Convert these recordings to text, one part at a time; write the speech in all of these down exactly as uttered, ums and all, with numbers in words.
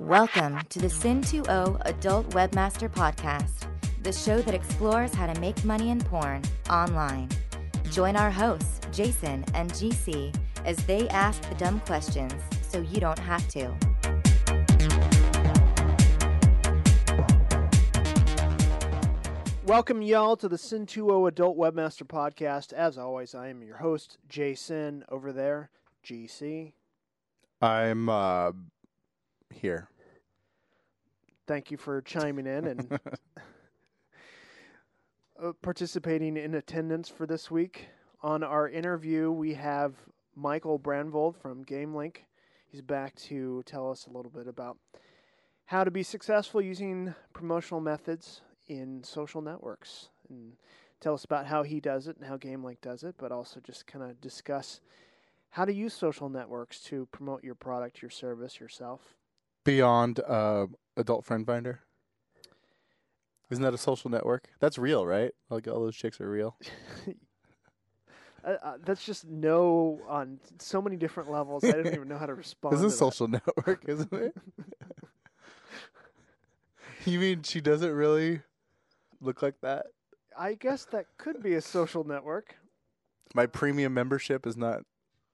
Welcome to the Sin two O Adult Webmaster Podcast, the show that explores how to make money in porn online. Join our hosts, Jason and G C, as they ask the dumb questions so you don't have to. Welcome, y'all, to the Sin two O Adult Webmaster Podcast. As always, I am your host, Jason. Over there, G C. I'm uh, here. Thank you for chiming in and uh, participating in attendance for this week. On our interview, we have Michael Brandvold from GameLink. He's back to tell us a little bit about how to be successful using promotional methods in social networks, and tell us about how he does it and how GameLink does it, but also just kind of discuss how to use social networks to promote your product, your service, yourself. Beyond uh, Adult Friend Finder? Isn't that a social network? That's real, right? Like all those chicks are real. uh, uh, that's just no on so many different levels. I don't even know how to respond. It's a to social that. network, isn't it? You mean she doesn't really look like that? I guess that could be a social network. My premium membership is not.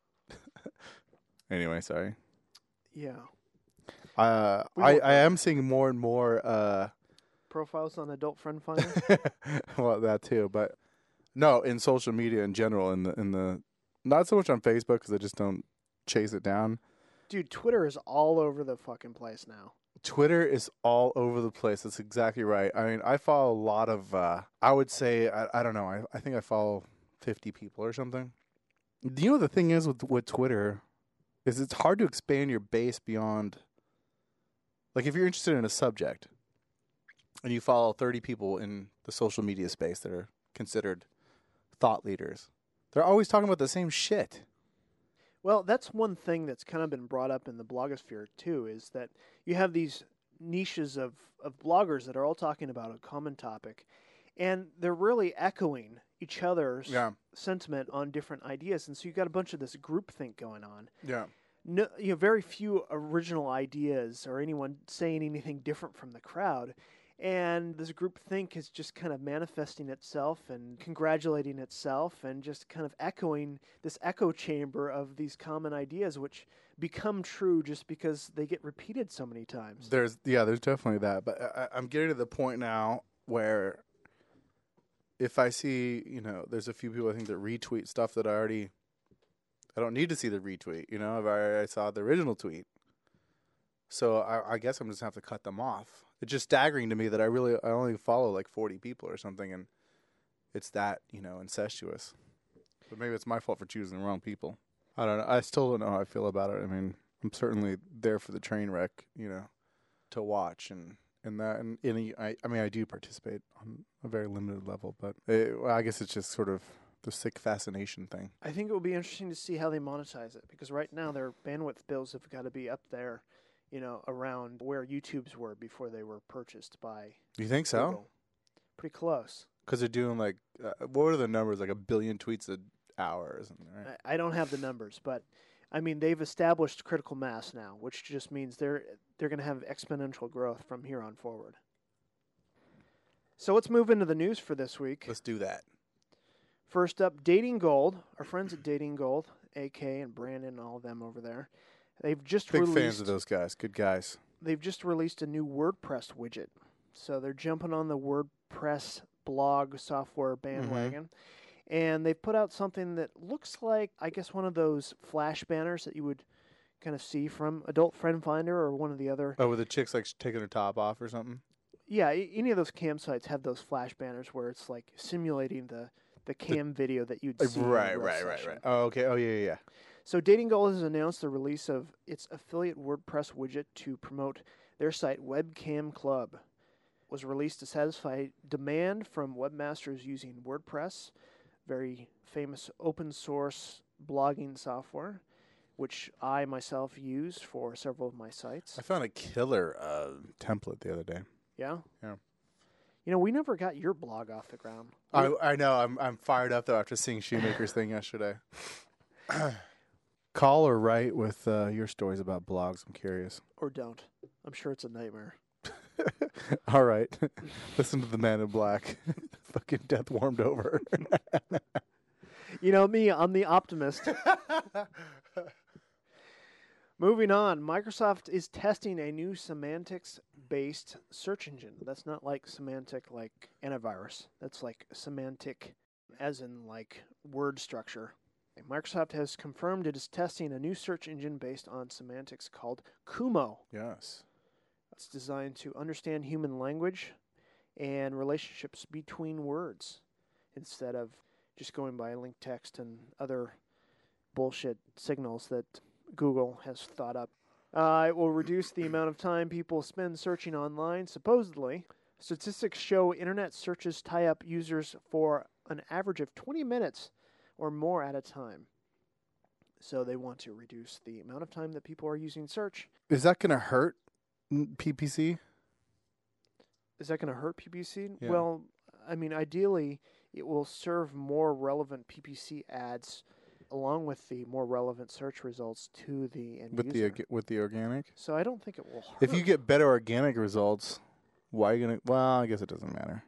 Anyway, sorry. Yeah. Uh, I, I am seeing more and more uh, profiles on Adult Friend Finder. Well, that too, but no, in social media in general, in the in the not so much on Facebook because I just don't chase it down. Dude, Twitter is all over the fucking place now. Twitter is all over the place. That's exactly right. I mean, I follow a lot of. Uh, I would say I, I don't know. I I think I follow fifty people or something. Do you know the thing is with with Twitter, is it's hard to expand your base beyond. Like, if you're interested in a subject and you follow thirty people in the social media space that are considered thought leaders, they're always talking about the same shit. Well, that's one thing that's kind of been brought up in the blogosphere, too, is that you have these niches of, of bloggers that are all talking about a common topic, and they're really echoing each other's Yeah. sentiment on different ideas. And so you've got a bunch of this groupthink going on. Yeah. No, you know, very few original ideas or anyone saying anything different from the crowd. And this groupthink is just kind of manifesting itself and congratulating itself and just kind of echoing this echo chamber of these common ideas, which become true just because they get repeated so many times. There's yeah, there's definitely that. But I, I'm getting to the point now where if I see, you know, there's a few people I think that retweet stuff that I already. I don't need to see the retweet, you know, if I, I saw the original tweet. So I, I guess I'm just going to have to cut them off. It's just staggering to me that I really, I only follow like forty people or something, and it's that, you know, incestuous. But maybe it's my fault for choosing the wrong people. I don't know. I still don't know how I feel about it. I mean, I'm certainly there for the train wreck, you know, to watch and, and that. And any, I, I mean, I do participate on a very limited level, but it, well, I guess it's just sort of the sick fascination thing. I think it will be interesting to see how they monetize it, because right now their bandwidth bills have got to be up there, you know, around where YouTube's were before they were purchased by You think so? Google. Pretty close. Because they're doing like, uh, what are the numbers? Like a billion tweets an hour or something, right? I, I don't have the numbers, but I mean, they've established critical mass now, which just means they're they're going to have exponential growth from here on forward. So let's move into the news for this week. Let's do that. First up, Dating Gold. Our friends at Dating Gold, A K and Brandon and all of them over there, they've just Big released, fans of those guys. Good guys. They've just released a new WordPress widget. So they're jumping on the WordPress blog software bandwagon. Mm-hmm. And they've put out something that looks like, I guess, one of those flash banners that you would kind of see from Adult Friend Finder or one of the other. Oh, with the chicks like taking her top off or something? Yeah, any of those cam sites have those flash banners where it's like simulating the the cam the, video that you'd see. Right, in right, session. right, right. Oh, okay. Oh, yeah, yeah, yeah. So Dating Gold has announced the release of its affiliate WordPress widget to promote their site, Webcam Club. It was released to satisfy demand from webmasters using WordPress, very famous open source blogging software, which I myself use for several of my sites. I found a killer uh, template the other day. Yeah? Yeah. You know, we never got your blog off the ground. I I know. I'm I'm fired up though after seeing Shoemaker's thing yesterday. Call or write with uh, your stories about blogs. I'm curious. Or don't. I'm sure it's a nightmare. All right. Listen to the man in black. Fucking death warmed over. You know me, I'm the optimist. Moving on, Microsoft is testing a new semantics-based search engine. That's not like semantic like antivirus. That's like semantic as in like word structure. Microsoft has confirmed it is testing a new search engine based on semantics called Kumo. Yes. It's designed to understand human language and relationships between words instead of just going by linked text and other bullshit signals that Google has thought up. Uh, it will reduce the amount of time people spend searching online, supposedly. Statistics show internet searches tie up users for an average of twenty minutes or more at a time. So they want to reduce the amount of time that people are using search. Is that going to hurt P P C? Is that going to hurt P P C? Yeah. Well, I mean, ideally, it will serve more relevant P P C ads along with the more relevant search results to the end With user. the with the organic? So I don't think it will hurt. If you get better organic results, why are you going to... Well, I guess it doesn't matter.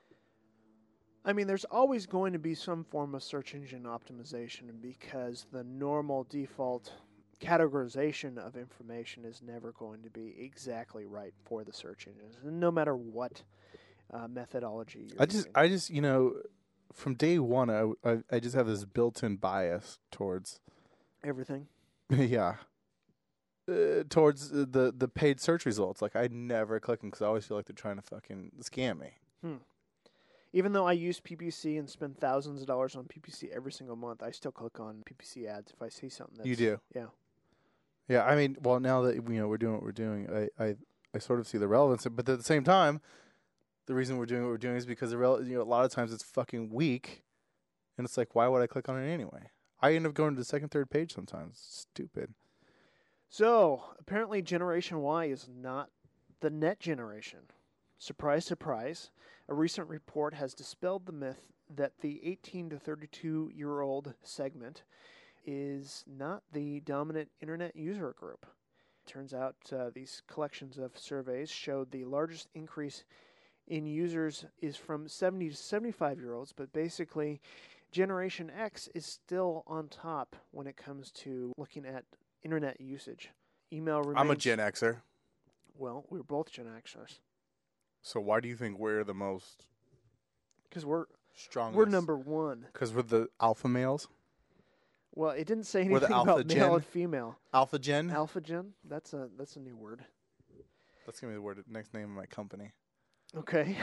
I mean, there's always going to be some form of search engine optimization because the normal default categorization of information is never going to be exactly right for the search engines, no matter what uh, methodology you're I just, using. I just, you know, from day one, I, I, I just have this built-in bias towards, Everything. yeah, uh, towards uh, the the paid search results. Like I never click them because I always feel like they're trying to fucking scam me. Hmm. Even though I use P P C and spend thousands of dollars on P P C every single month, I still click on P P C ads if I see something that's... You do? Yeah. Yeah, I mean, well, now that you know we're doing what we're doing, I, I, I sort of see the relevance. But at the same time, the reason we're doing what we're doing is because the rel- you know a lot of times it's fucking weak, and it's like, why would I click on it anyway? I end up going to the second, third page sometimes. It's stupid. So, apparently Generation Y is not the net generation. Surprise, surprise. A recent report has dispelled the myth that the eighteen to thirty-two-year-old segment is not the dominant internet user group. Turns out uh, these collections of surveys showed the largest increase in users is from seventy to seventy-five-year-olds, but basically Generation X is still on top when it comes to looking at internet usage. Email remains... I'm a Gen Xer. Well, we're both Gen Xers. So why do you think we're the most Because we're strongest? we're number one. Because we're the alpha males? Well, it didn't say We're the anything alpha about male gen? and female. Alpha Gen? Alpha gen? That's a that's a new word. That's going to be the word, next name of my company. Okay.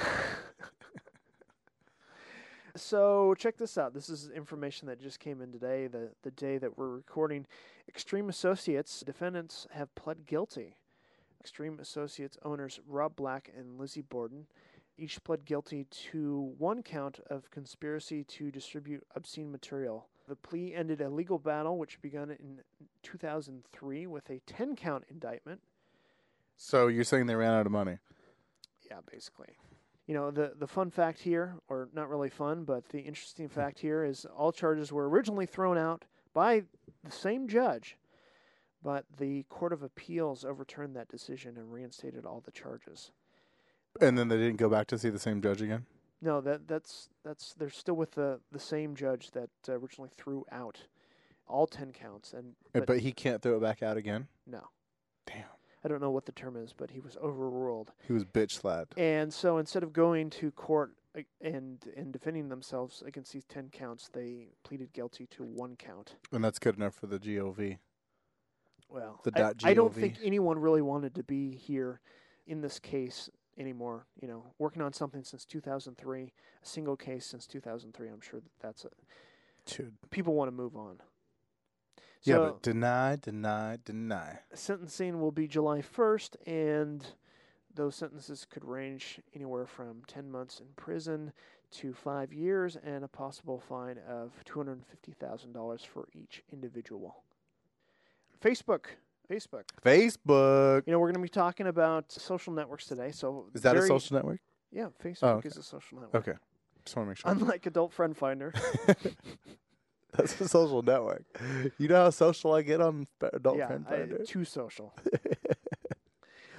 So check this out. This is information that just came in today, the, the day that we're recording. Extreme Associates defendants have pled guilty. Extreme Associates owners Rob Black and Lizzie Borden each pled guilty to one count of conspiracy to distribute obscene material. The plea ended a legal battle which began in two thousand three with a ten-count indictment. So you're saying they ran out of money? Yeah, basically. You know, the, the fun fact here, or not really fun, but the interesting fact here is all charges were originally thrown out by the same judge, but the Court of Appeals overturned that decision and reinstated all the charges. And then they didn't go back to see the same judge again? No, that that's that's they're still with the, the same judge that uh, originally threw out all ten counts, and But, but, but he can't throw it back out again? no, Damn. I don't know what the term is, but he was overruled. He was bitch slapped. And so instead of going to court uh, and and defending themselves against these ten counts, they pleaded guilty to one count. And that's good enough for the G O V. Well, The I, dot I don't .gov. think anyone really wanted to be here in this case anymore. You know, working on something since two thousand three, a single case since two thousand three. I'm sure that that's a, Dude. people want to move on. Yeah, So but deny, deny, deny. sentencing will be July first, and those sentences could range anywhere from ten months in prison to five years and a possible fine of two hundred fifty thousand dollars for each individual. Facebook. Facebook. Facebook. You know, we're going to be talking about social networks today. So Is that very- a social network? Yeah, Facebook Oh, okay. is a social network. Okay. Just want to make sure. Unlike Adult Friend Finder. That's a social network. You know how social I get on Adult yeah, Friend I, Finder? too social.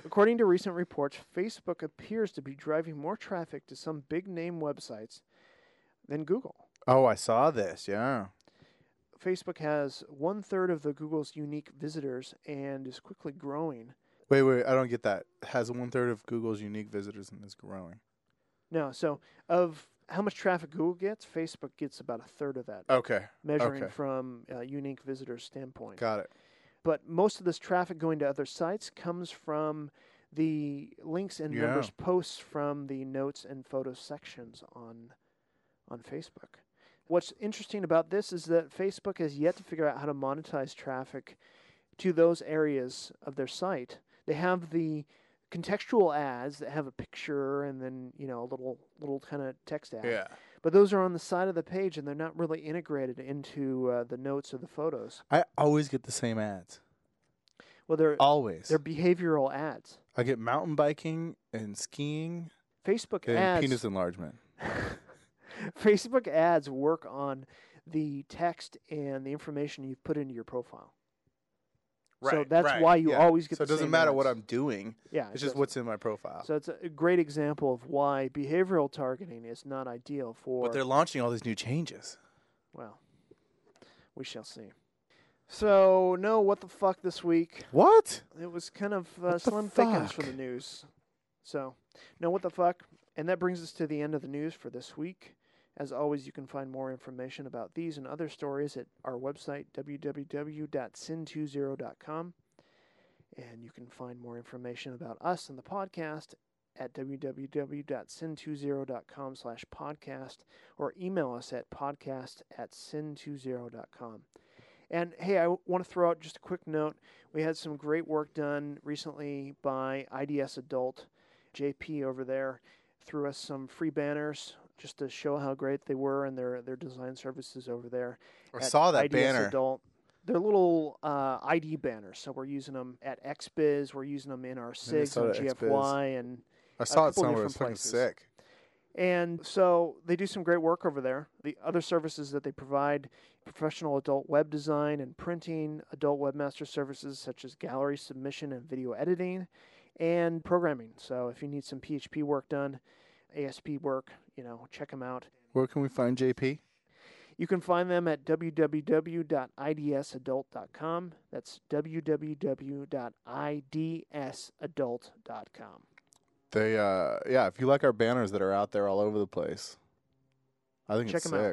According to recent reports, Facebook appears to be driving more traffic to some big-name websites than Google. Oh, I saw this, yeah. Facebook has one-third of the Google's unique visitors and is quickly growing. Wait, wait, I don't get that. Has one-third of Google's unique visitors and is growing. No, so of how much traffic Google gets, Facebook gets about a third of that. Okay. Measuring okay. from a unique visitors standpoint. Got it. But most of this traffic going to other sites comes from the links and Yeah. members' posts from the notes and photos sections on on Facebook. What's interesting about this is that Facebook has yet to figure out how to monetize traffic to those areas of their site. They have the contextual ads that have a picture and then, you know, a little little kind of text ad. Yeah. But those are on the side of the page and they're not really integrated into uh, the notes or the photos. I always get the same ads. Well, they're Always. they're behavioral ads. I get mountain biking and skiing Facebook and ads penis enlargement. Facebook ads work on the text and the information you've put into your profile. So Right, that's right, why you yeah. always get So the it doesn't same matter ads. what I'm doing. Yeah, It's it just doesn't. what's in my profile. So it's a great example of why behavioral targeting is not ideal for. But they're launching all these new changes. Well, we shall see. So no, what the fuck this week? What? It was kind of uh, What the slim pickings for fuck? the news. So no, what the fuck? And that brings us to the end of the news for this week. As always, you can find more information about these and other stories at our website, w w w dot sin two zero dot com. And you can find more information about us and the podcast at w w w dot sin two zero dot com slash podcast or email us at podcast at sin two zero dot com. And hey, I w- want to throw out just a quick note. We had some great work done recently by I D S Adult. J P over there threw us some free banners just to show how great they were and their, their design services over there. I at saw that I D S banner. Adult. They're little uh, I D banners, so we're using them at X Biz, we're using them in our S I Gs on Minnesota G F Y, and I saw it couple somewhere. It was different fucking places. sick. and so they do some great work over there. The other services that they provide, professional adult web design and printing, adult webmaster services such as gallery submission and video editing, and programming. So if you need some P H P work done, A S P work, you know, check them out. Where can we find J P? You can find them at w w w dot i d s adult dot com. That's w w w dot i d s adult dot com. They, uh, yeah, if you like our banners that are out there all over the place, I think Check it's 'em out. sick.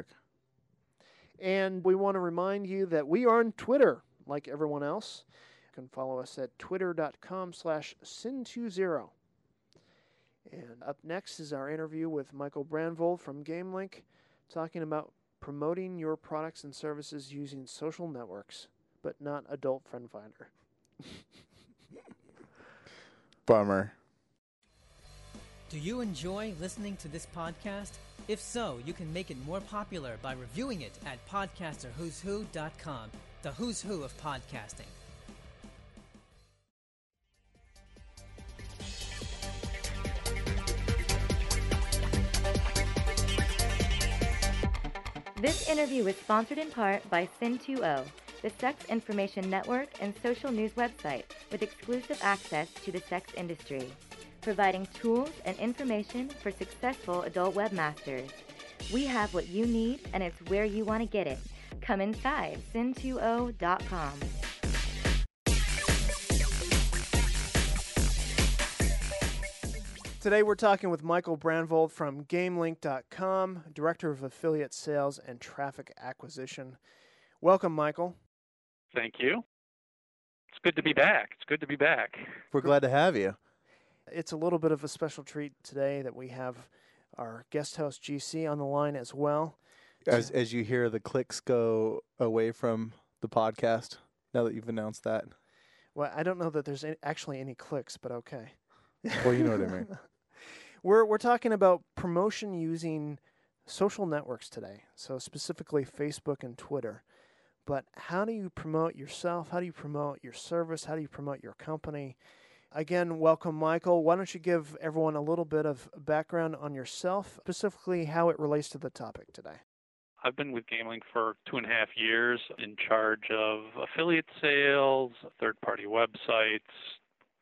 And we want to remind you that we are on Twitter, like everyone else. You can follow us at twitter dot com slash sin two zero. And up next is our interview with Michael Brandvold from GameLink, talking about promoting your products and services using social networks, but not Adult Friend Finder. Bummer. Do you enjoy listening to this podcast? If so, you can make it more popular by reviewing it at podcaster who's who dot com, the who's who of podcasting. This interview is sponsored in part by Sin two zero, the sex information network and social news website with exclusive access to the sex industry, providing tools and information for successful adult webmasters. We have what you need, and it's where you want to get it. Come inside sin two zero dot com. Today we're talking with Michael Brandvold from GameLink dot com, Director of Affiliate Sales and Traffic Acquisition. Welcome, Michael. Thank you. It's good to be back. It's good to be back. We're glad to have you. It's a little bit of a special treat today that we have our guest host G C on the line as well. As as you hear the clicks go away from the podcast, now that you've announced that. Well, I don't know that there's any, actually any clicks, but okay. Well, you know what I mean. We're we're talking about promotion using social networks today, so specifically Facebook and Twitter. But how do you promote yourself? How do you promote your service? How do you promote your company? Again, welcome, Michael. Why don't you give everyone a little bit of background on yourself, specifically how it relates to the topic today? I've been with GameLink for two and a half years in charge of affiliate sales, third-party websites,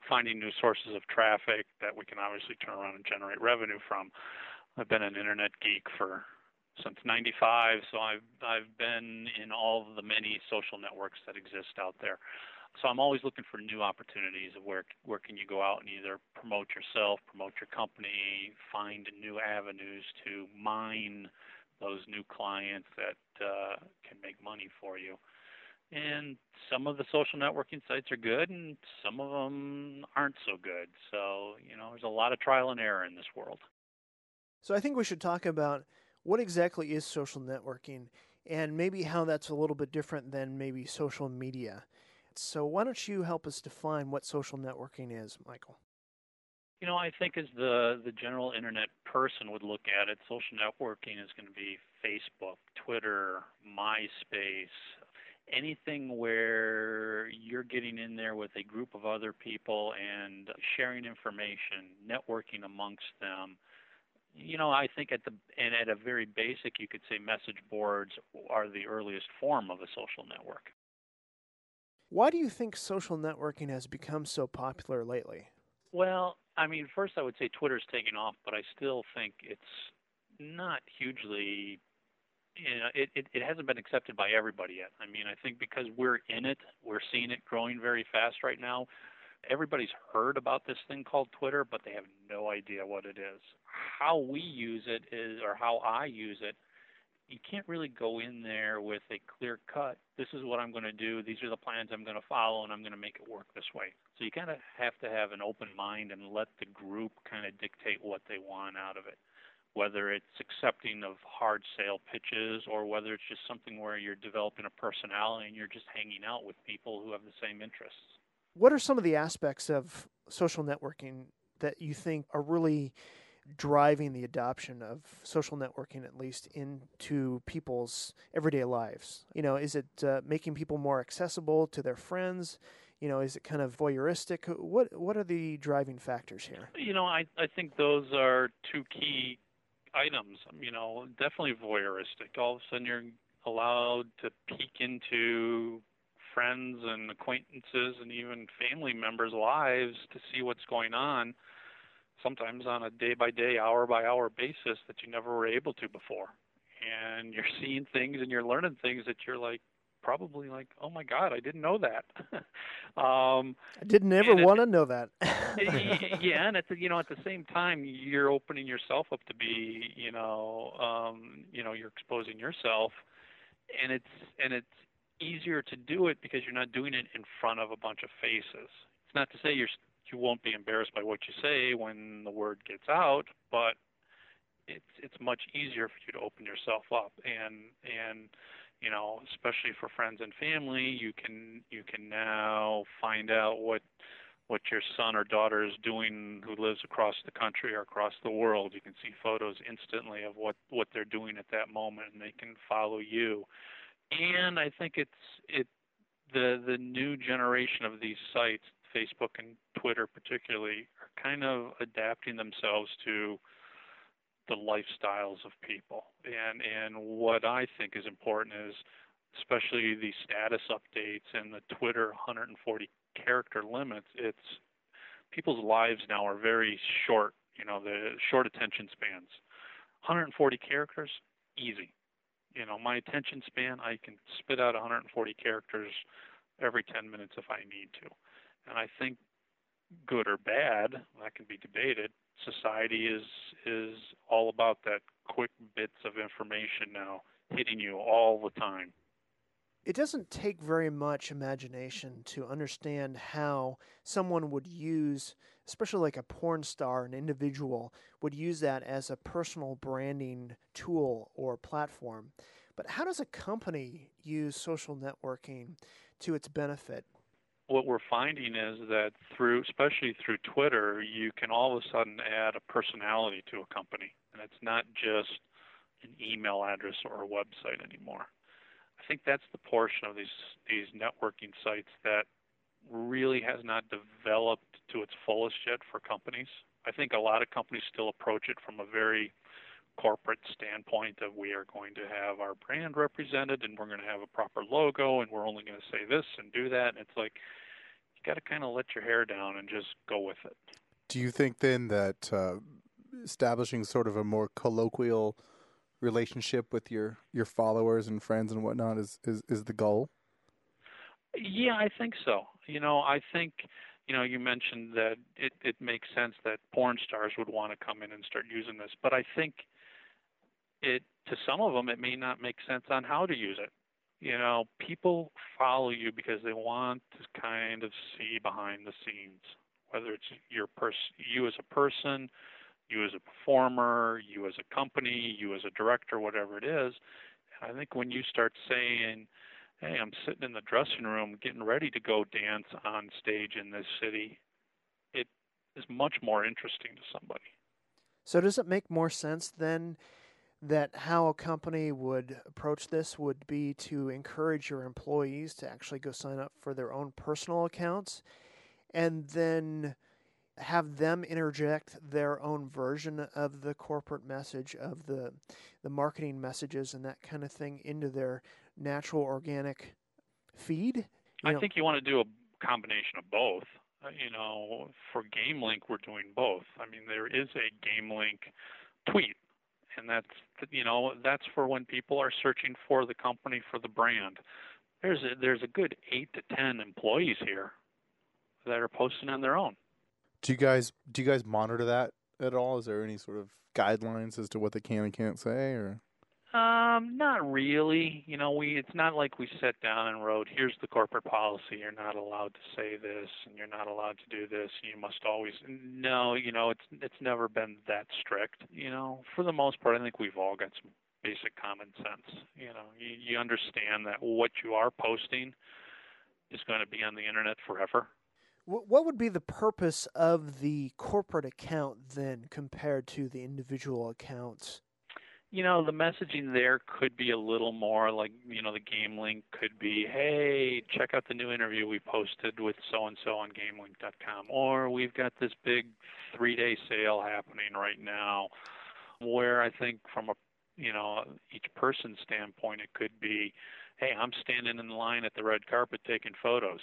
finding new sources of traffic that we can obviously turn around and generate revenue from. I've been an internet geek for since ninety-five, so I've I've been in all of the many social networks that exist out there. So I'm always looking for new opportunities of where where can you go out and either promote yourself, promote your company, find new avenues to mine those new clients that uh, can make money for you. And some of the social networking sites are good, and some of them aren't so good. So, you know, there's a lot of trial and error in this world. So I think we should talk about what exactly is social networking and maybe how that's a little bit different than maybe social media. So why don't you help us define what social networking is, Michael? You know, I think as the, the general internet person would look at it, social networking is going to be Facebook, Twitter, MySpace, anything where you're getting in there with a group of other people and sharing information, networking amongst them. You know, I think at the and at a very basic, you could say message boards are the earliest form of a social network. Why do you think social networking has become so popular lately? Well, I mean, first I would say Twitter's taking off, but I still think it's not hugely, you know, it, it, it hasn't been accepted by everybody yet. I mean, I think because we're in it, we're seeing it growing very fast right now. Everybody's heard about this thing called Twitter, but they have no idea what it is. How we use it is, or how I use it, you can't really go in there with a clear cut, this is what I'm going to do, these are the plans I'm going to follow, and I'm going to make it work this way. So you kind of have to have an open mind and let the group kind of dictate what they want out of it, whether it's accepting of hard sale pitches or whether it's just something where you're developing a personality and you're just hanging out with people who have the same interests. What are some of the aspects of social networking that you think are really driving the adoption of social networking, at least into people's everyday lives? You know, is it uh, making people more accessible to their friends? You know, is it kind of voyeuristic? What What are the driving factors here? You know, I I think those are two key items. You know, definitely voyeuristic. All of a sudden, you're allowed to peek into friends and acquaintances and even family members' lives to see what's going on, sometimes on a day-by-day, hour-by-hour basis that you never were able to before. And you're seeing things and you're learning things that you're like, probably like, oh my God, I didn't know that. um, I didn't ever want to know that. Yeah, and at the, you know, at the same time, you're opening yourself up to be, you know, um, you know, you're exposing yourself, and it's and it's easier to do it because you're not doing it in front of a bunch of faces. It's not to say you're you won't be embarrassed by what you say when the word gets out, but it's it's much easier for you to open yourself up, and and you know, especially for friends and family, you can you can now find out what what your son or daughter is doing who lives across the country or across the world. You can see photos instantly of what what they're doing at that moment, and they can follow you. And I think it's it the the new generation of these sites, Facebook and Twitter particularly, are kind of adapting themselves to the lifestyles of people. And and what I think is important is, especially the status updates and the Twitter one hundred forty character limits, it's people's lives now are very short, you know, the short attention spans. one hundred forty characters, easy. You know, my attention span, I can spit out one hundred forty characters every ten minutes if I need to. And I think, good or bad, that can be debated, society is is all about that quick bits of information now hitting you all the time. It doesn't take very much imagination to understand how someone would use, especially like a porn star, an individual, would use that as a personal branding tool or platform. But how does a company use social networking to its benefit? What we're finding is that through, especially through Twitter, you can all of a sudden add a personality to a company. And it's not just an email address or a website anymore. I think that's the portion of these these networking sites that really has not developed to its fullest yet for companies. I think a lot of companies still approach it from a very corporate standpoint of we are going to have our brand represented and we're going to have a proper logo and we're only going to say this and do that. And it's like, you got to kind of let your hair down and just go with it. Do you think then that uh, establishing sort of a more colloquial relationship with your, your followers and friends and whatnot is, is, is the goal? Yeah, I think so. You know, I think, you know, you mentioned that it, it makes sense that porn stars would want to come in and start using this, but I think it, to some of them, it may not make sense on how to use it. You know, people follow you because they want to kind of see behind the scenes, whether it's your pers- you as a person, you as a performer, you as a company, you as a director, whatever it is. And I think when you start saying, hey, I'm sitting in the dressing room getting ready to go dance on stage in this city, it is much more interesting to somebody. So does it make more sense then that how a company would approach this would be to encourage your employees to actually go sign up for their own personal accounts and then have them interject their own version of the corporate message, of the the marketing messages and that kind of thing into their natural organic feed? You I know, think you want to do a combination of both. Uh, you know, for GameLink, we're doing both. I mean, there is a GameLink tweet, and that's, you know, that's for when people are searching for the company, for the brand. There's a, there's a good eight to ten employees here that are posting on their own. Do you guys do you guys monitor that at all? Is there any sort of guidelines as to what they can and can't say, or? Um, not really. You know, we it's not like we sat down and wrote, here's the corporate policy, you're not allowed to say this and you're not allowed to do this, you must always no, you know, it's it's never been that strict. You know, for the most part I think we've all got some basic common sense. You know, you, you understand that what you are posting is going to be on the internet forever. what would be the purpose of the corporate account then compared to the individual accounts? You know, the messaging there could be a little more like, you know, the GameLink could be, hey, check out the new interview we posted with so-and-so on GameLink dot com. Or we've got this big three-day sale happening right now where I think from a, you know, each person's standpoint, it could be, hey, I'm standing in line at the red carpet taking photos.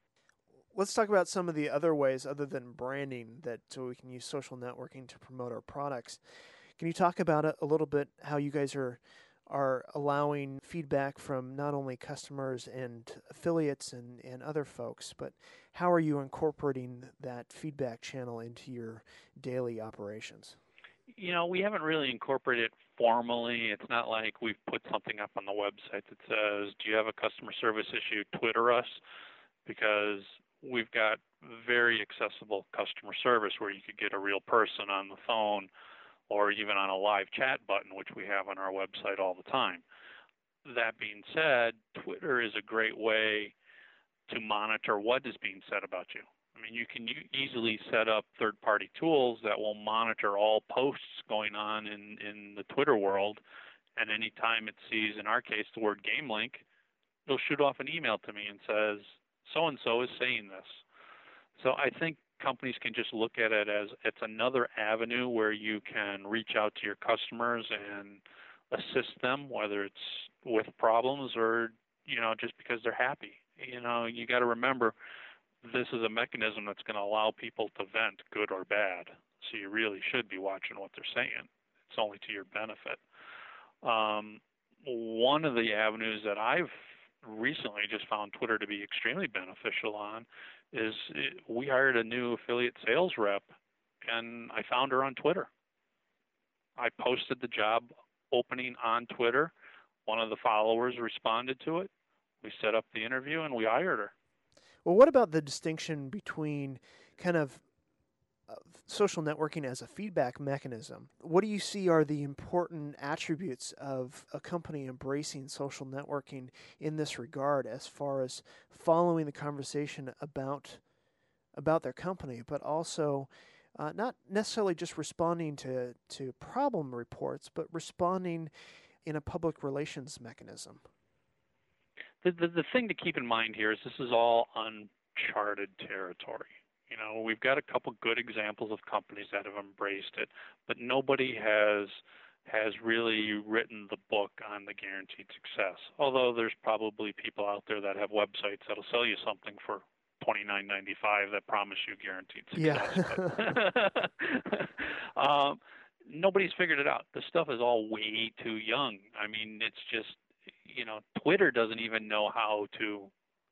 Let's talk about some of the other ways other than branding that so we can use social networking to promote our products. Can you talk about it a little bit, how you guys are are allowing feedback from not only customers and affiliates and, and other folks, but how are you incorporating that feedback channel into your daily operations? You know, we haven't really incorporated it formally. It's not like we've put something up on the website that says, do you have a customer service issue? Twitter us, because we've got very accessible customer service where you could get a real person on the phone or even on a live chat button, which we have on our website all the time. That being said, Twitter is a great way to monitor what is being said about you. I mean, you can easily set up third-party tools that will monitor all posts going on in, in the Twitter world, and anytime it sees, in our case, the word GameLink, it'll shoot off an email to me and says, so-and-so is saying this. So I think companies can just look at it as it's another avenue where you can reach out to your customers and assist them, whether it's with problems or, you know, just because they're happy. You know, you got to remember, this is a mechanism that's going to allow people to vent, good or bad. So you really should be watching what they're saying. It's only to your benefit. Um, one of the avenues that I've recently just found Twitter to be extremely beneficial on is it, we hired a new affiliate sales rep, and I found her on Twitter. I posted the job opening on Twitter. One of the followers responded to it. We set up the interview, and we hired her. Well, what about the distinction between kind of uh, social networking as a feedback mechanism? What do you see are the important attributes of a company embracing social networking in this regard as far as following the conversation about about their company, but also uh, not necessarily just responding to, to problem reports, but responding in a public relations mechanism? The, the the thing to keep in mind here is this is all uncharted territory. You know, we've got a couple good examples of companies that have embraced it, but nobody has has really written the book on the guaranteed success. Although there's probably people out there that have websites that'll sell you something for twenty-nine ninety-five that promise you guaranteed Yeah. success. But, um, nobody's figured it out. The stuff is all way too young. I mean, it's just, you know, Twitter doesn't even know how to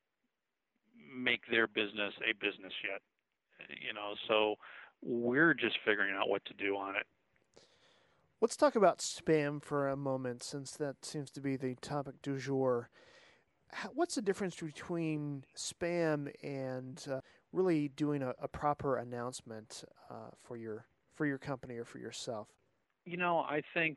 make their business a business yet. You know, so we're just figuring out what to do on it. Let's talk about spam for a moment, since that seems to be the topic du jour. What's the difference between spam and uh, really doing a, a proper announcement uh, for your for your company or for yourself? You know, I think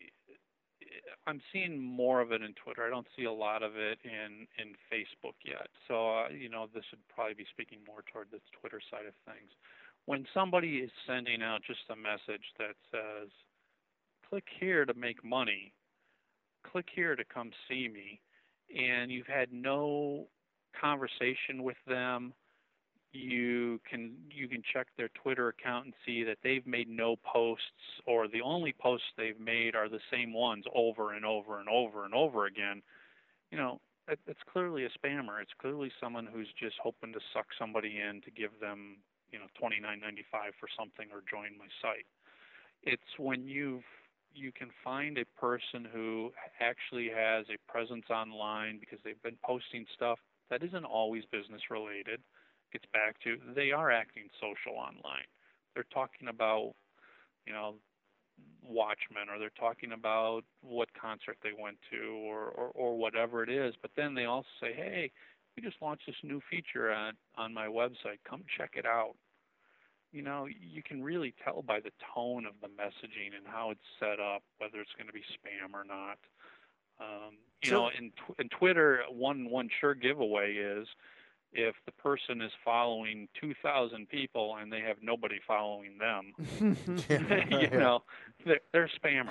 I'm seeing more of it in Twitter. I don't see a lot of it in, in Facebook yet. So, uh, you know, this would probably be speaking more toward the Twitter side of things. When somebody is sending out just a message that says, click here to make money, click here to come see me, and you've had no conversation with them, you can you can check their Twitter account and see that they've made no posts, or the only posts they've made are the same ones over and over and over and over again. You know, it, it's clearly a spammer. It's clearly someone who's just hoping to suck somebody in to give them, you know, twenty-nine ninety-five for something or join my site. It's when you've you can find a person who actually has a presence online because they've been posting stuff that isn't always business related. Gets back to they are acting social online. They're talking about, you know, Watchmen, or they're talking about what concert they went to, or, or, or whatever it is. But then they also say, hey, we just launched this new feature on, on my website. Come check it out. You know, you can really tell by the tone of the messaging and how it's set up whether it's going to be spam or not. Um, you So- know, in, tw- in Twitter, one one sure giveaway is if the person is following two thousand people and they have nobody following them, you know, they're, they're a spammer.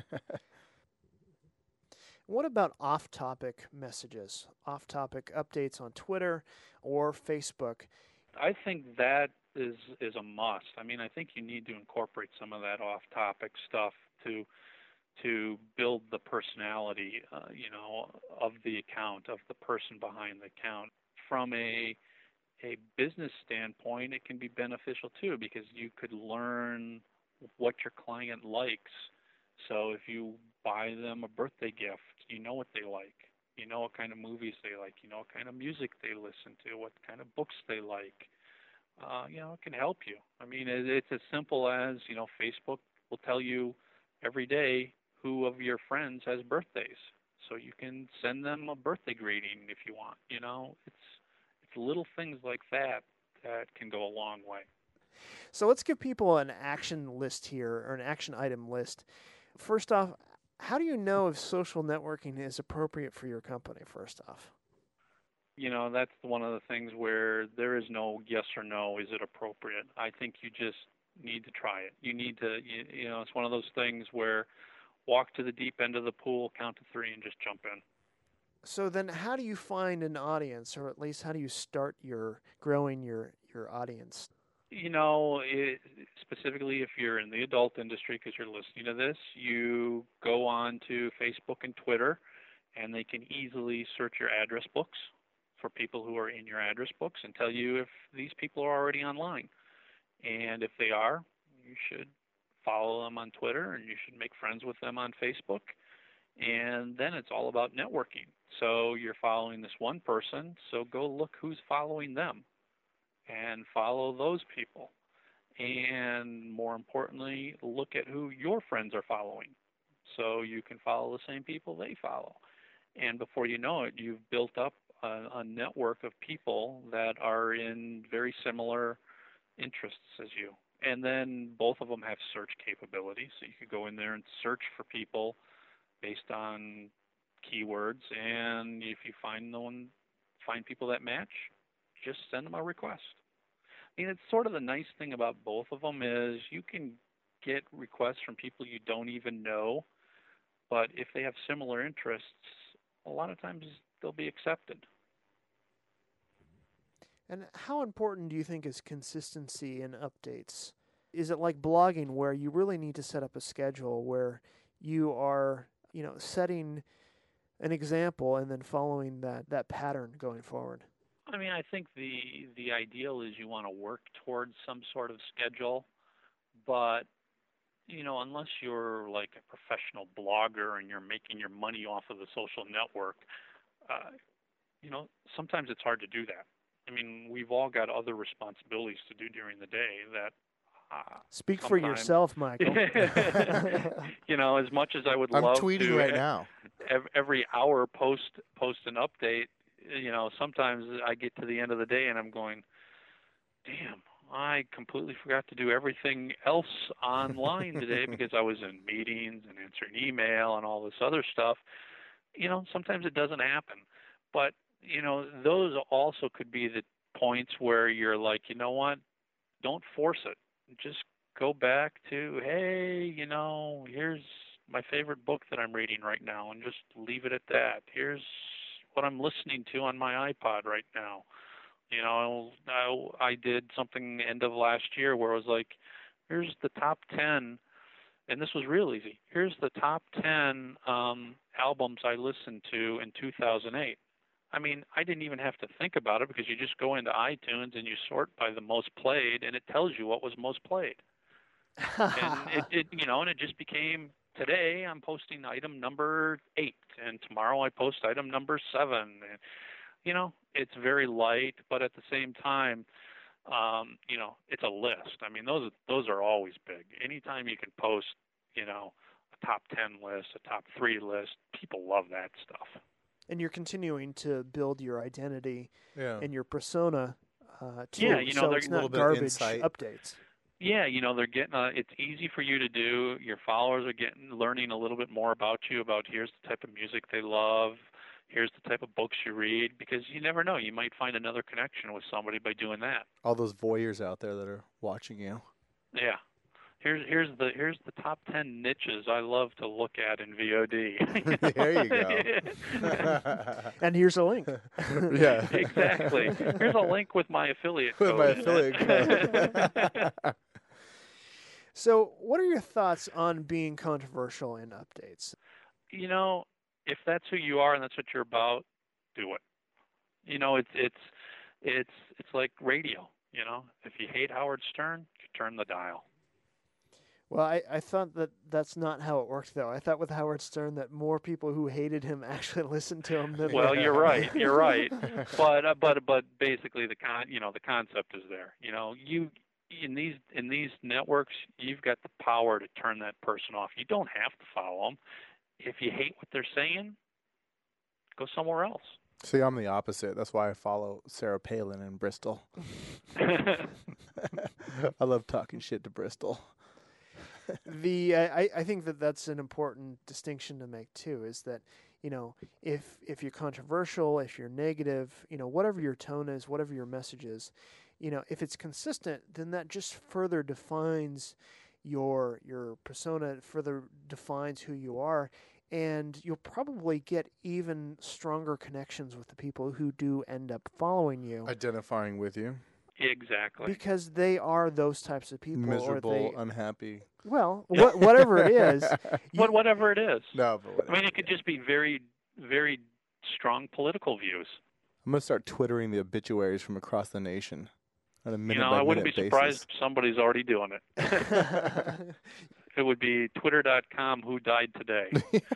What about off-topic messages, off-topic updates on Twitter or Facebook? I think that is is a must. I mean, I think you need to incorporate some of that off-topic stuff to to build the personality, uh, you know, of the account, of the person behind the account. From a a business standpoint, it can be beneficial too, because you could learn what your client likes. So if you buy them a birthday gift, you know what they like. You know what kind of movies they like. You know what kind of music they listen to, what kind of books they like. Uh, you know, it can help you. I mean, it, it's as simple as, you know, Facebook will tell you every day who of your friends has birthdays. So you can send them a birthday greeting if you want. You know, it's it's little things like that that can go a long way. So let's give people an action list here, or an action item list. First off, how do you know if social networking is appropriate for your company, first off? You know, that's one of the things where there is no yes or no, is it appropriate? I think you just need to try it. You need to, you, you know, it's one of those things where walk to the deep end of the pool, count to three, and just jump in. So then how do you find an audience, or at least how do you start your growing your, your audience? You know, it, specifically if you're in the adult industry, because you're listening to this, you go on to Facebook and Twitter, and they can easily search your address books for people who are in your address books and tell you if these people are already online. And if they are, you should follow them on Twitter, and you should make friends with them on Facebook. And then it's all about networking. So you're following this one person, so go look who's following them and follow those people. And more importantly, look at who your friends are following, so you can follow the same people they follow. And before you know it, you've built up a, a network of people that are in very similar interests as you. And then both of them have search capabilities, so you could go in there and search for people based on keywords, and if you find no one, find people that match, just send them a request. I mean, it's sort of the nice thing about both of them is you can get requests from people you don't even know, but if they have similar interests, a lot of times they'll be accepted. And how important do you think is consistency in updates? Is it like blogging, where you really need to set up a schedule where you are, you know, setting an example and then following that, that pattern going forward? I mean, I think the the ideal is you want to work towards some sort of schedule, but you know, unless you're like a professional blogger and you're making your money off of the social network, uh, you know, sometimes it's hard to do that. I mean, we've all got other responsibilities to do during the day that. Uh, Speak for yourself, Michael. You know, as much as I would I'm love tweeting to right now. every hour post post an update, you know, sometimes I get to the end of the day and I'm going, damn, I completely forgot to do everything else online today because I was in meetings and answering email and all this other stuff. You know, sometimes it doesn't happen. But, you know, those also could be the points where you're like, you know what, don't force it. Just go back to, hey, you know, here's my favorite book that I'm reading right now, and just leave it at that. Here's what I'm listening to on my iPod right now. You know, I, I did something end of last year where I was like, here's the top ten, and this was real easy. Here's the top ten um, albums I listened to in two thousand eight. I mean, I didn't even have to think about it because you just go into iTunes and you sort by the most played, and it tells you what was most played. And it, it, you know, and it just became, today I'm posting item number eight, and tomorrow I post item number seven. And, you know, it's very light, but at the same time, um, you know, it's a list. I mean, those those are always big. Anytime you can post, you know, a top ten list, a top three list, people love that stuff. And you're continuing to build your identity Yeah. and your persona uh, too. Yeah, you know, so they're it's a little not bit of garbage insight. updates. Yeah, you know, they're getting. Uh, it's easy for you to do. Your followers are getting learning a little bit more about you. About here's the type of music they love. Here's the type of books you read. Because you never know, you might find another connection with somebody by doing that. All those voyeurs out there that are watching you. Yeah. Here's here's the here's the top ten niches I love to look at in V O D. There you go. And here's a link. Yeah. Exactly. Here's a link with my affiliate With code. my in it. affiliate code. So, what are your thoughts on being controversial in updates? You know, if that's who you are and that's what you're about, do it. You know, it's it's it's it's like radio. You know, if you hate Howard Stern, you turn the dial. Well, I, I thought that that's not how it worked, though. I thought with Howard Stern that more people who hated him actually listened to him than. Well, you're right. You're right. But uh, but but basically, the con you know the concept is there. You know, you in these in these networks, you've got the power to turn that person off. You don't have to follow them. If you hate what they're saying, go somewhere else. See, I'm the opposite. That's why I follow Sarah Palin in Bristol. I love talking shit to Bristol. the I, I think that that's an important distinction to make too, is that, you know, if if you're controversial, if you're negative, you know, whatever your tone is, whatever your message is, you know, if it's consistent, then that just further defines your your persona, it further defines who you are, and you'll probably get even stronger connections with the people who do end up following you. Identifying with you. Exactly. Because they are those types of people. Miserable, or they, unhappy. Well, wh- whatever it is. You, What whatever it is. No, but whatever. I mean, it could just be very very strong political views. I'm going to start twittering the obituaries from across the nation on a minute You know, by I wouldn't be minute surprised basis. if somebody's already doing it. It would be twitter dot com who died today.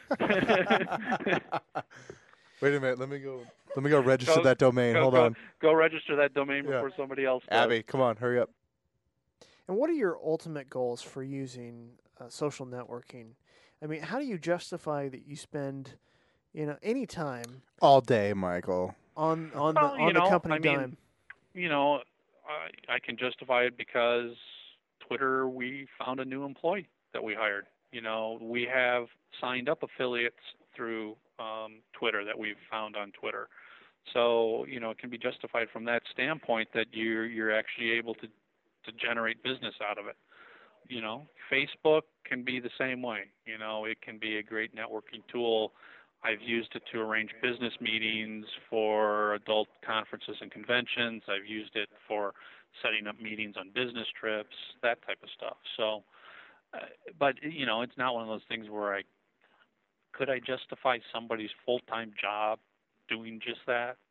Wait a minute. Let me go. Let me go register Go- that domain. Go, Hold go, on. go register that domain Yeah. before somebody else does. Abby, come on. Hurry up. And what are your ultimate goals for using uh, social networking? I mean, how do you justify that you spend, you know, any time All day, Michael. on on Well, the you on the know, company I mean, dime? You know, I, I can justify it because Twitter, we found a new employee that we hired. You know, we have signed up affiliates through um, Twitter that we've found on Twitter. So, you know, it can be justified from that standpoint that you're you're actually able to, to generate business out of it. You know, Facebook can be the same way. You know, it can be a great networking tool. I've used it to arrange business meetings for adult conferences and conventions. I've used it for setting up meetings on business trips, that type of stuff. So, uh, but, you know, it's not one of those things where I, could I justify somebody's full-time job doing just that?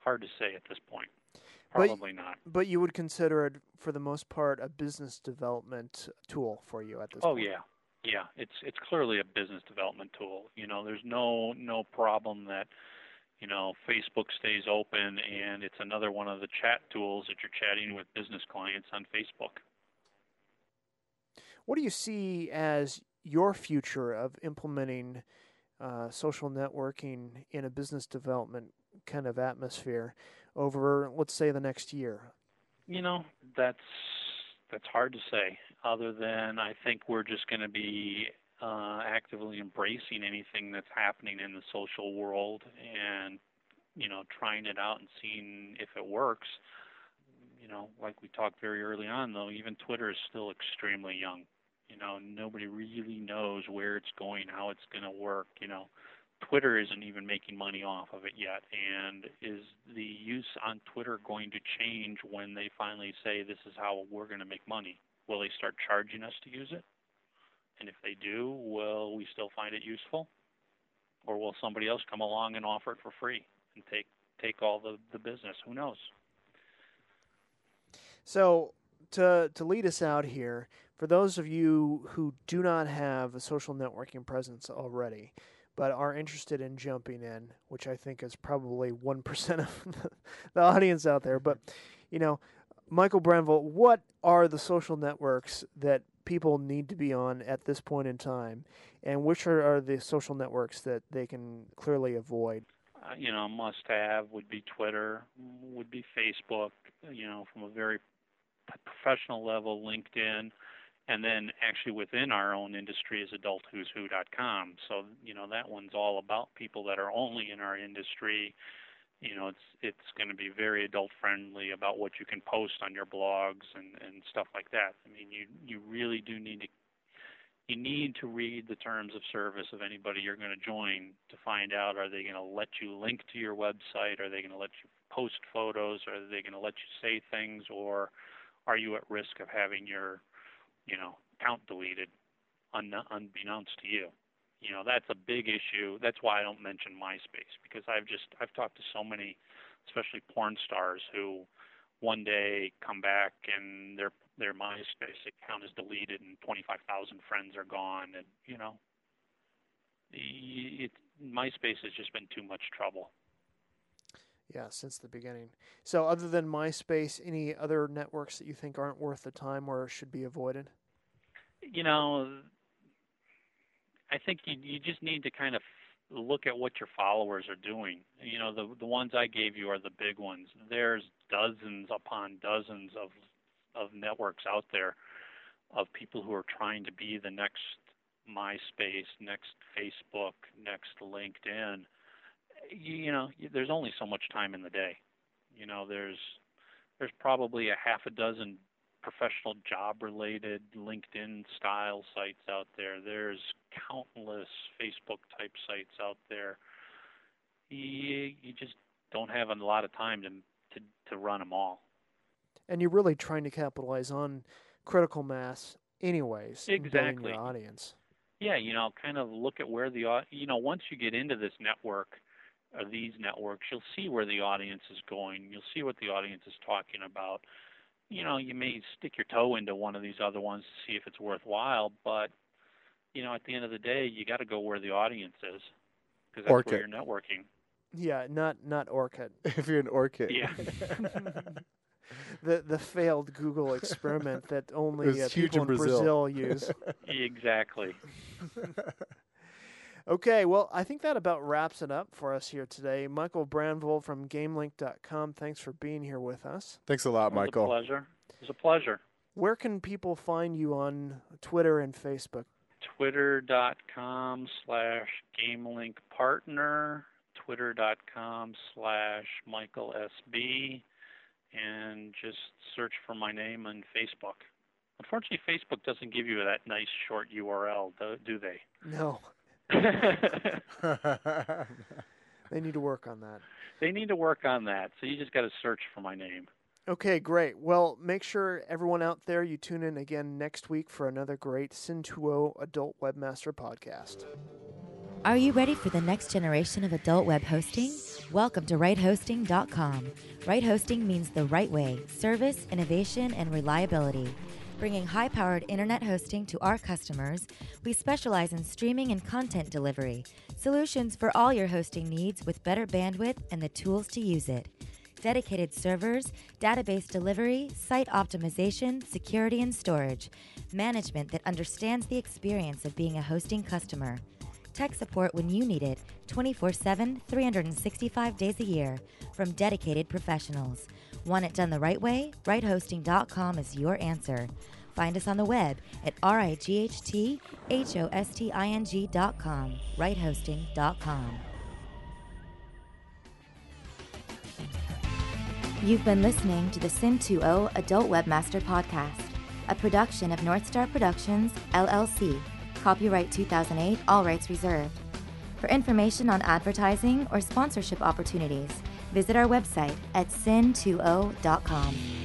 Hard to say at this point. But- Probably not. But you would consider it, for the most part, a business development tool for you at this Oh point? yeah, yeah. It's it's clearly a business development tool. You know, there's no no problem that, you know, Facebook stays open, and it's another one of the chat tools that you're chatting with business clients on Facebook. What do you see as your future of implementing uh, social networking in a business development kind of atmosphere over, let's say, the next year? You know, that's that's hard to say. Other than I think we're just going to be uh, actively embracing anything that's happening in the social world, and you know, trying it out and seeing if it works. You know, like we talked very early on, though, even Twitter is still extremely young. You know, nobody really knows where it's going, how it's going to work. You know, Twitter isn't even making money off of it yet. And is the use on Twitter going to change when they finally say this is how we're going to make money? Will they start charging us to use it? And if they do, will we still find it useful? Or will somebody else come along and offer it for free and take take all the, the business? Who knows? So to to lead us out here, for those of you who do not have a social networking presence already, but are interested in jumping in, which I think is probably one percent of the audience out there, but, you know, Michael Brandvold, what are the social networks that people need to be on at this point in time, and which are, are the social networks that they can clearly avoid? Uh, you know, must-have would be Twitter, would be Facebook, you know, from a very professional level, LinkedIn, and then actually within our own industry is adult who's who dot com. So, you know, that one's all about people that are only in our industry. You know, it's it's going to be very adult-friendly about what you can post on your blogs and, and stuff like that. I mean, you, you really do need to you need to read the terms of service of anybody you're going to join to find out, are they going to let you link to your website? Are they going to let you post photos? Are they going to let you say things? Or are you at risk of having your, you know, account deleted un- unbeknownst to you? You know, that's a big issue. That's why I don't mention MySpace, because I've just I've talked to so many, especially porn stars, who one day come back and their their MySpace account is deleted and twenty-five thousand friends are gone, and you know, it, MySpace has just been too much trouble. Yeah, since the beginning. So other than MySpace, any other networks that you think aren't worth the time or should be avoided? You know, I think you you just need to kind of look at what your followers are doing. You know, the the ones I gave you are the big ones. There's dozens upon dozens of of networks out there of people who are trying to be the next MySpace, next Facebook, next LinkedIn. You, you know, there's only so much time in the day. You know, there's there's probably a half a dozen professional job-related LinkedIn-style sites out there. There's countless Facebook-type sites out there. You, you just don't have a lot of time to, to to run them all. And you're really trying to capitalize on critical mass anyways. in building Exactly. your audience. Yeah, you know, kind of look at where the, you know, once you get into this network, or these networks, you'll see where the audience is going. You'll see what the audience is talking about. You know, you may stick your toe into one of these other ones to see if it's worthwhile, but, you know, at the end of the day, you got to go where the audience is, because that's Orchid. where you're networking. Yeah, not not Orchid. If you're an orchid. Yeah. the the failed Google experiment that It only was uh, huge people in in Brazil. Brazil use. Exactly. Okay, well, I think that about wraps it up for us here today. Michael Brandvold from GameLink dot com, thanks for being here with us. Thanks a lot, It was Michael. a pleasure. It was a pleasure. Where can people find you on Twitter and Facebook? Twitter.com slash GameLink Partner, Twitter.com slash Michael S B, and just search for my name on Facebook. Unfortunately, Facebook doesn't give you that nice short U R L, do, do they? No, they need to work on that. They need to work on that, so you just got to search for my name. Okay, great. Well, make sure everyone out there, you tune in again next week for another great Cintuo Adult Webmaster podcast. Are you ready for the next generation of adult web hosting? Welcome to right hosting dot com. Right Hosting means the right way, service, innovation, and reliability. Bringing high-powered internet hosting to our customers, we specialize in streaming and content delivery, solutions for all your hosting needs with better bandwidth and the tools to use it. Dedicated servers, database delivery, site optimization, security and storage, management that understands the experience of being a hosting customer. Tech support when you need it, twenty-four seven, three hundred sixty-five days a year, from dedicated professionals. Want it done the right way? right hosting dot com is your answer. Find us on the web at R I G H T H O S T I N G dot com, right hosting dot com. You've been listening to the S I N two zero Adult Webmaster Podcast, a production of North Star Productions, L L C. Copyright two thousand eight, all rights reserved. For information on advertising or sponsorship opportunities, visit our website at S I N two zero dot com.